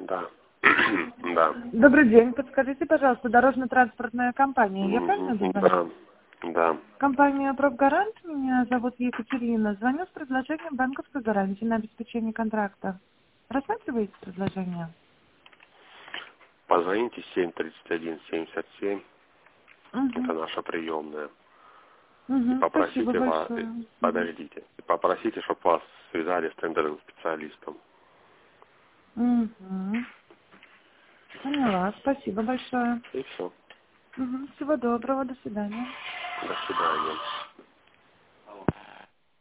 Да. Да. Добрый день. Подскажите, пожалуйста, дорожно-транспортная компания. Я правильно дозвонилась? Да. Да. Компания «Профгарант». Меня зовут Екатерина. Звоню с предложением банковской гарантии на обеспечение контракта. Рассматриваете предложение? Позвоните 731-77. Это Угу. наша приемная. И Угу. Спасибо попросите вас... большое. Подождите. И попросите, чтобы вас связали с тендерным специалистом. Угу. Поняла. Спасибо большое. И все. Угу. Всего доброго. До свидания. До свидания.